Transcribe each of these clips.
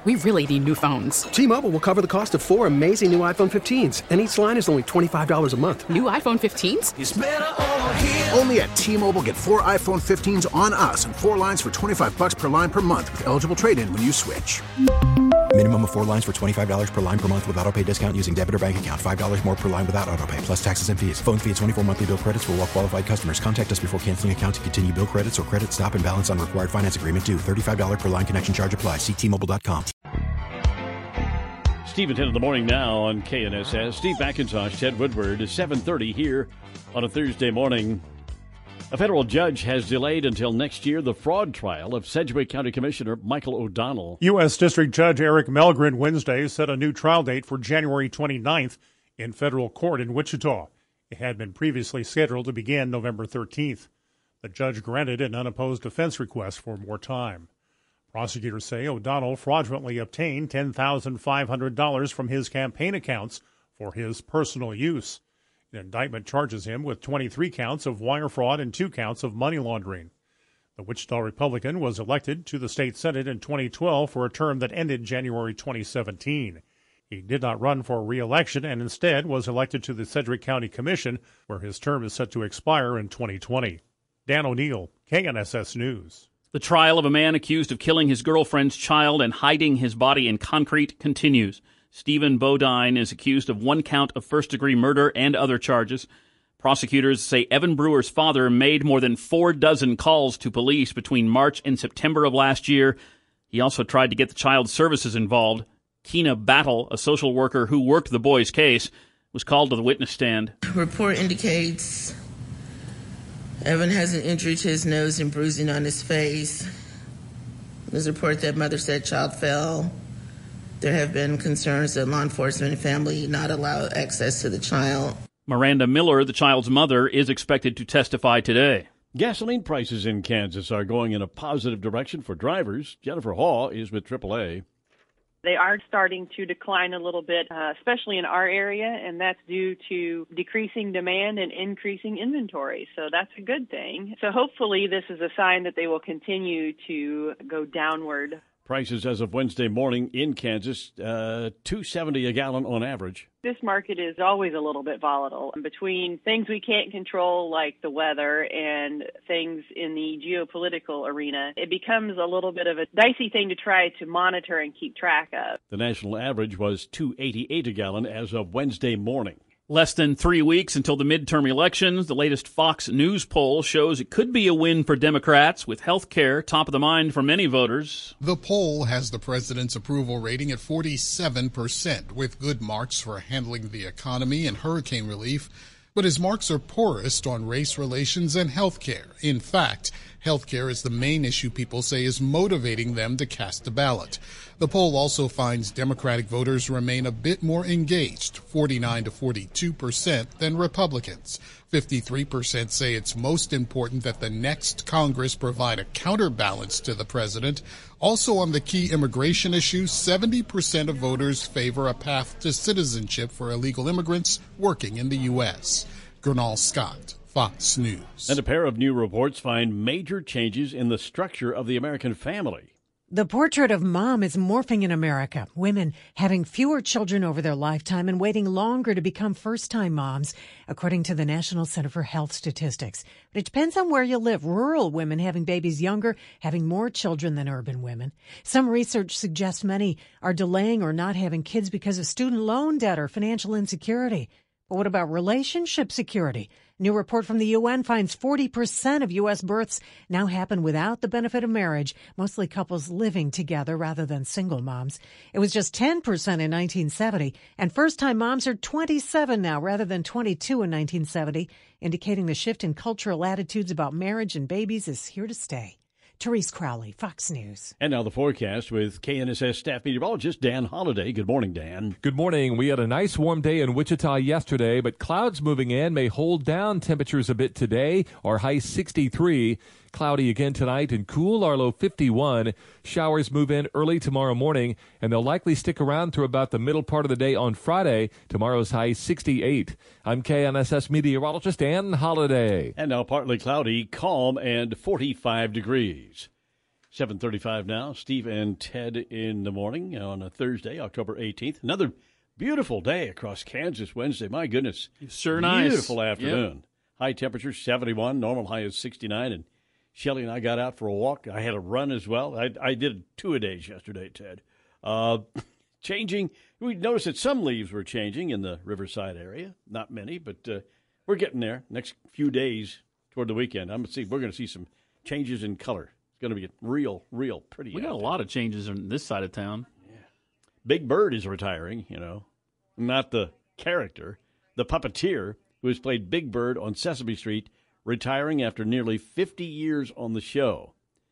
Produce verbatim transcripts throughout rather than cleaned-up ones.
We really need new phones. T-Mobile will cover the cost of four amazing new iPhone fifteens, and each line is only twenty-five dollars a month. New iPhone fifteens? It's better over here. Only at T-Mobile, get four iPhone fifteens on us and four lines for twenty-five dollars per line per month with eligible trade-in when you switch. Minimum of four lines for twenty-five dollars per line per month with autopay discount using debit or bank account. five dollars more per line without autopay, plus taxes and fees. Phone fee at twenty-four monthly bill credits for well-qualified customers. Contact us before canceling account to continue bill credits or credit stop and balance on required finance agreement due. thirty-five dollars per line connection charge applies. See T Mobile dot com. Steve at ten in the morning now on K N S S. Steve McIntosh, Ted Woodward, seven thirty here on a Thursday morning. A federal judge has delayed until next year the fraud trial of Sedgwick County Commissioner Michael O'Donnell. U S. District Judge Eric Melgren Wednesday set a new trial date for January twenty-ninth in federal court in Wichita. It had been previously scheduled to begin November thirteenth. The judge granted an unopposed defense request for more time. Prosecutors say O'Donnell fraudulently obtained ten thousand five hundred dollars from his campaign accounts for his personal use. The indictment charges him with twenty-three counts of wire fraud and two counts of money laundering. The Wichita Republican was elected to the state Senate in twenty twelve for a term that ended January twenty seventeen. He did not run for re-election and instead was elected to the Sedgwick County Commission, where his term is set to expire in twenty twenty. Dan O'Neill, K N S S News. The trial of a man accused of killing his girlfriend's child and hiding his body in concrete continues. Stephen Bodine is accused of one count of first-degree murder and other charges. Prosecutors say Evan Brewer's father made more than four dozen calls to police between March and September of last year. He also tried to get the child services involved. Keena Battle, a social worker who worked the boy's case, was called to the witness stand. Report indicates Evan has an injury to his nose and bruising on his face. There's a report that mother said child fell. There have been concerns that law enforcement and family not allow access to the child. Miranda Miller, the child's mother, is expected to testify today. Gasoline prices in Kansas are going in a positive direction for drivers. Jennifer Hall is with triple A. They are starting to decline a little bit, uh, especially in our area, and that's due to decreasing demand and increasing inventory. So that's a good thing. So hopefully this is a sign that they will continue to go downward. Prices as of Wednesday morning in Kansas, uh, two seventy a gallon on average. This market is always a little bit volatile. Between things we can't control, like the weather, and things in the geopolitical arena, it becomes a little bit of a dicey thing to try to monitor and keep track of. The national average was two eighty-eight a gallon as of Wednesday morning. Less than three weeks until the midterm elections. The latest Fox News poll shows it could be a win for Democrats, with health care top of the mind for many voters. The poll has the president's approval rating at forty-seven percent, with good marks for handling the economy and hurricane relief. But his marks are poorest on race relations and health care. In fact, health care is the main issue people say is motivating them to cast a ballot. The poll also finds Democratic voters remain a bit more engaged, forty-nine to forty-two percent, than Republicans. fifty-three percent say it's most important that the next Congress provide a counterbalance to the president. Also on the key immigration issue, seventy percent of voters favor a path to citizenship for illegal immigrants working in the U S. Gernal Scott, Fox News. And a pair of new reports find major changes in the structure of the American family. The portrait of mom is morphing in America. Women having fewer children over their lifetime and waiting longer to become first-time moms, according to the National Center for Health Statistics. But it depends on where you live. Rural women having babies younger, having more children than urban women. Some research suggests many are delaying or not having kids because of student loan debt or financial insecurity. But what about relationship security? A new report from the U N finds forty percent of U S births now happen without the benefit of marriage, mostly couples living together rather than single moms. It was just ten percent in nineteen seventy, and first-time moms are twenty-seven now rather than twenty-two in nineteen seventy, indicating the shift in cultural attitudes about marriage and babies is here to stay. Therese Crowley, Fox News. And now the forecast with K N S S staff meteorologist Dan Holliday. Good morning, Dan. Good morning. We had a nice warm day in Wichita yesterday, but clouds moving in may hold down temperatures a bit today. Our high sixty-three. Cloudy again tonight and cool, our low fifty-one. Showers move in early tomorrow morning, and they'll likely stick around through about the middle part of the day on Friday. Tomorrow's high sixty-eight. I'm K N S S meteorologist Dan Holliday. And now partly cloudy, calm, and forty-five degrees. seven thirty-five now. Steve and Ted in the morning on a Thursday, October eighteenth. Another beautiful day across Kansas Wednesday. My goodness. Sure nice. Beautiful afternoon. Yep. High temperature, seventy-one. Normal high is sixty-nine. And Shelly and I got out for a walk. I had a run as well. I, I did two-a-days yesterday, Ted. Uh, changing. We noticed that some leaves were changing in the Riverside area. Not many, but uh, we're getting there. Next few days toward the weekend, I'm gonna see. We're going to see some changes in color. It's going to be real, real pretty. We got a there. lot of changes on this side of town. Yeah. Big Bird is retiring, you know. Not the character, the puppeteer who has played Big Bird on Sesame Street, retiring after nearly fifty years on the show.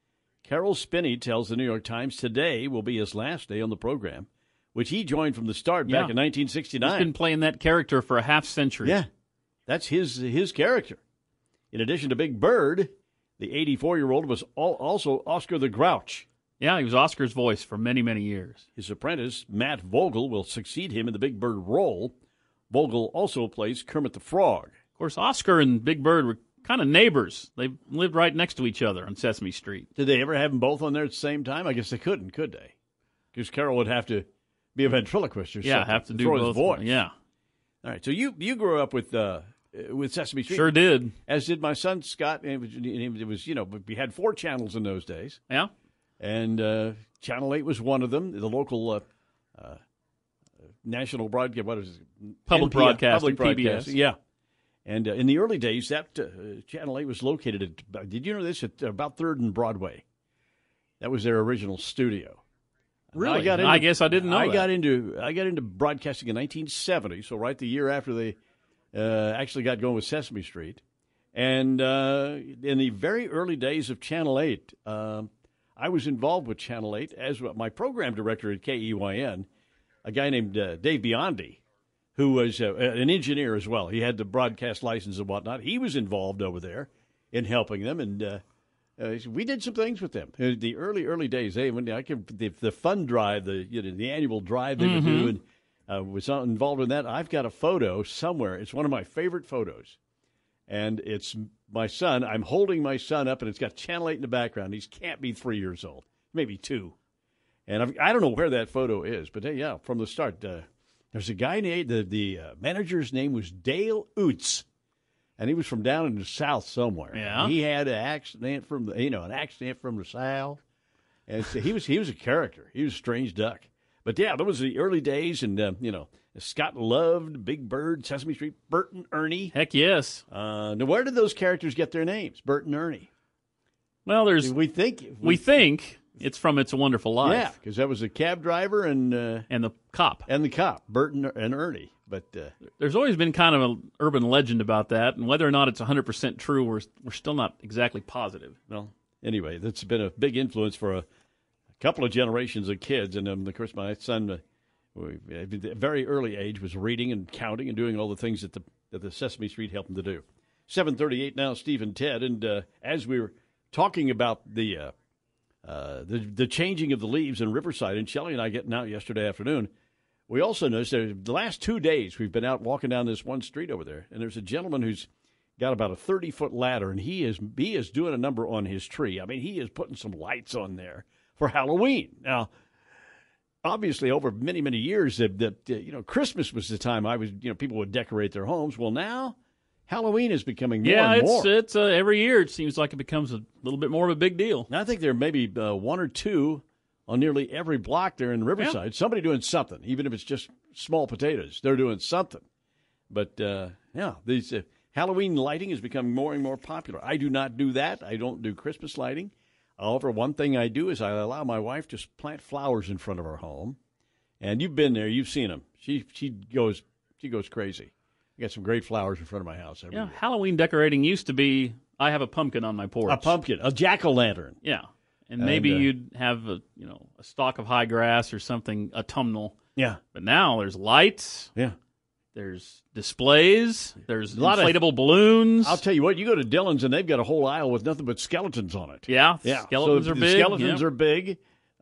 Carol Spinney tells the New York Times today will be his last day on the program, which he joined from the start Yeah. back in nineteen sixty-nine. He's been playing that character for a half century. Yeah, that's his his character. In addition to Big Bird, the eighty-four-year-old was al- also Oscar the Grouch. Yeah, he was Oscar's voice for many, many years. His apprentice, Matt Vogel, will succeed him in the Big Bird role. Vogel also plays Kermit the Frog. Of course, Oscar and Big Bird were kind of neighbors. They lived right next to each other on Sesame Street. Did they ever have them both on there at the same time? I guess they couldn't, could they? Because Carol would have to be a ventriloquist or Yeah, something. have to do throw both. his voice. Yeah. All right, so you you grew up with uh, with Sesame Street. Sure did. As did my son, Scott. And it was, it was, you know, we had four channels in those days. Yeah. And uh, Channel eight was one of them. The local uh, uh, national broadcast, what is it? Public N P R, broadcasting, public P B S. broadcasting, yeah. And uh, in the early days, that uh, Channel eight was located at, did you know this, at about third and Broadway. That was their original studio. Really? I, got into, I guess I didn't know I that. got into I got into broadcasting in nineteen seventy, so right the year after they uh, actually got going with Sesame Street. And uh, in the very early days of Channel eight, uh, I was involved with Channel eight as my program director at K E Y N, a guy named uh, Dave Biondi, who was uh, an engineer as well. He had the broadcast license and whatnot. He was involved over there in helping them, and uh, uh, we did some things with them. Uh, the early, early days, they, when I could, the, the fund drive, the you know, the annual drive they would Mm-hmm. do, and uh, was involved in that. I've got a photo somewhere. It's one of my favorite photos, and it's my son. I'm holding my son up, and it's got Channel eight in the background. He can't be three years old, maybe two. And I've, I don't know where that photo is, but hey, yeah, from the start, uh, there's a guy named, the, the uh, manager's name was Dale Oots, and he was from down in the South somewhere. Yeah. He had an accent from the, you know, an accent from the South. And so he was, he was a character. He was a strange duck. But yeah, that was the early days, and, uh, you know, Scott loved Big Bird, Sesame Street, Bert and Ernie. Heck yes. Uh, now, where did those characters get their names, Bert and Ernie? Well, there's We think. we, We, think it's from It's a Wonderful Life. yeah, because that was a cab driver and uh, And the cop. and the cop, Bert and, and Ernie. But uh, There's always been kind of an urban legend about that, and whether or not it's one hundred percent true, we're, we're still not exactly positive. well, anyway, that's been a big influence for a, a couple of generations of kids. And um, of course, my son, uh, we- at a very early age, was reading and counting and doing all the things that the that the Sesame Street helped him to do. seven thirty-eight now, Steve and Ted, and uh, as we were talking about the, uh, uh, the the changing of the leaves in Riverside, and Shelley and I getting out yesterday afternoon, we also noticed that the last two days we've been out walking down this one street over there, and there's a gentleman who's got about a thirty-foot ladder, and he is he is doing a number on his tree. I mean, he is putting some lights on there for Halloween. Now, obviously, over many, many years, that that uh, you know, Christmas was the time I was, you know, people would decorate their homes. Well, now Halloween is becoming more yeah, and it's more. it's uh, every year it seems like it becomes a little bit more of a big deal. And I think there may be uh, one or two on nearly every block there in Riverside. Somebody doing something, even if it's just small potatoes. They're doing something. But, uh, yeah, these uh, Halloween lighting is becoming more and more popular. I do not do that. I don't do Christmas lighting. However, one thing I do is I allow my wife to plant flowers in front of our home. And you've been there. You've seen them. She she goes she goes crazy. I got some great flowers in front of my house every Yeah, year. Halloween decorating used to be, I have a pumpkin on my porch. A pumpkin, a jack-o'-lantern. Yeah. And maybe And, uh, you'd have a, you know, a stalk of high grass or something autumnal. Yeah. But now there's lights, Yeah. there's displays, there's A lot of- inflatable balloons. I'll tell you what, you go to Dillon's and they've got a whole aisle with nothing but skeletons on it. yeah, Yeah, skeletons so are the big. Skeletons yeah. are big.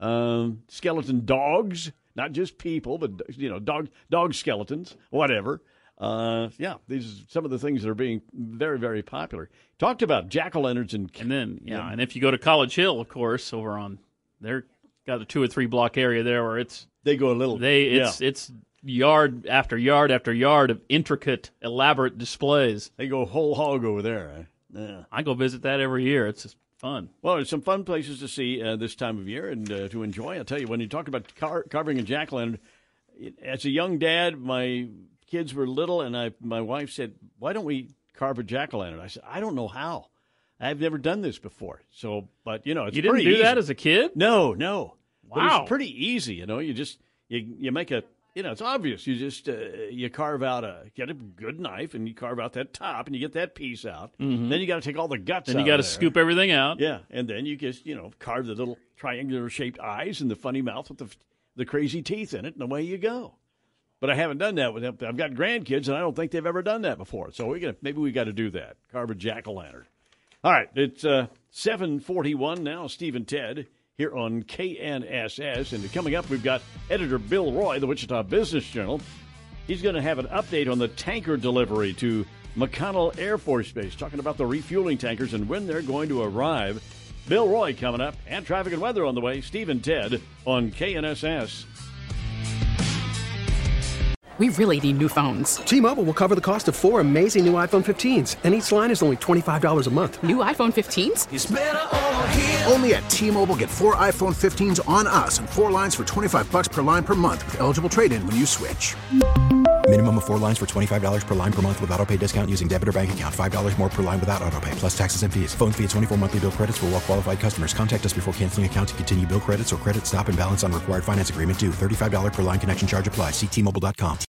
Um, skeleton dogs, not just people, but you know, dog dog skeletons, whatever. Uh, yeah, these are some of the things that are being very, very popular. Talked about jack-o'-lanterns and... And then, yeah, yeah, and if you go to College Hill, of course, over on... They're got a two or three block area there where it's... They go a little... They It's yeah. it's yard after yard after yard of intricate, elaborate displays. They go whole hog over there. Yeah. I go visit that every year. It's just fun. Well, there's some fun places to see uh, this time of year and uh, to enjoy. I'll tell you, when you talk about car- carving a jack-o'-lantern, as a young dad, my... kids were little, and I, my wife said, why don't we carve a jack-o'-lantern? I said, I don't know how. I've never done this before. So, but, you know, it's You didn't pretty do easy. that as a kid? No, no. Wow. But it's pretty easy, you know. You just, you you make a, you know, it's obvious. You just, uh, you carve out a, get a good knife, and you carve out that top, and you get that piece out. Mm-hmm. Then you got to take all the guts then out you got to of there. scoop everything out. Yeah, and then you just, you know, carve the little triangular-shaped eyes and the funny mouth with the the crazy teeth in it, and away you go. But I haven't done that with them. I've got grandkids, and I don't think they've ever done that before. So we gonna maybe we got to do that. Carve a jack-o'-lantern. All right, it's uh, seven forty-one now. Steve and Ted here on K N S S. And coming up, we've got editor Bill Roy, the Wichita Business Journal. He's going to have an update on the tanker delivery to McConnell Air Force Base, talking about the refueling tankers and when they're going to arrive. Bill Roy coming up, and traffic and weather on the way. Steve and Ted on K N S S. We really need new phones. T-Mobile will cover the cost of four amazing new iPhone fifteens, and each line is only twenty-five dollars a month. New iPhone fifteens? It's better over here. Only at T-Mobile, get four iPhone fifteens on us and four lines for twenty-five bucks per line per month with eligible trade-in when you switch. Minimum of four lines for twenty-five dollars per line per month with autopay discount using debit or bank account. five dollars more per line without autopay, plus taxes and fees. Phone fee at twenty-four monthly bill credits for well-qualified customers. Contact us before canceling account to continue bill credits or credit stop and balance on required finance agreement due. thirty-five dollars per line connection charge applies. See T Mobile dot com.